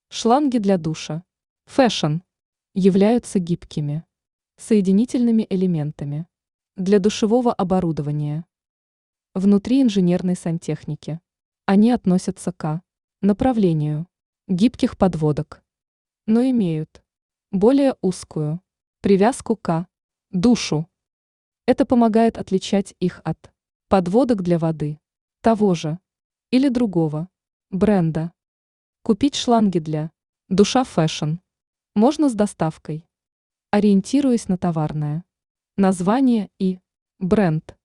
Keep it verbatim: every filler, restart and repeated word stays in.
Шланги для душа. Фэшн. Являются гибкими соединительными элементами для душевого оборудования внутри инженерной сантехники. Они относятся к направлению гибких подводок, но имеют более узкую привязку к душу. Это помогает отличать их от подводок для воды того же или другого бренда. Купить шланги для душа Фэшн можно с доставкой, ориентируясь на товарное название и бренд.